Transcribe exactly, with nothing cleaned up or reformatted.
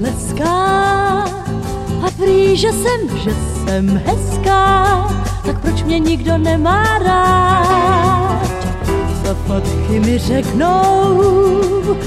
tleská a prý, že jsem, že jsem hezká, tak proč mě nikdo nemá rád? Za fotky mi řeknou,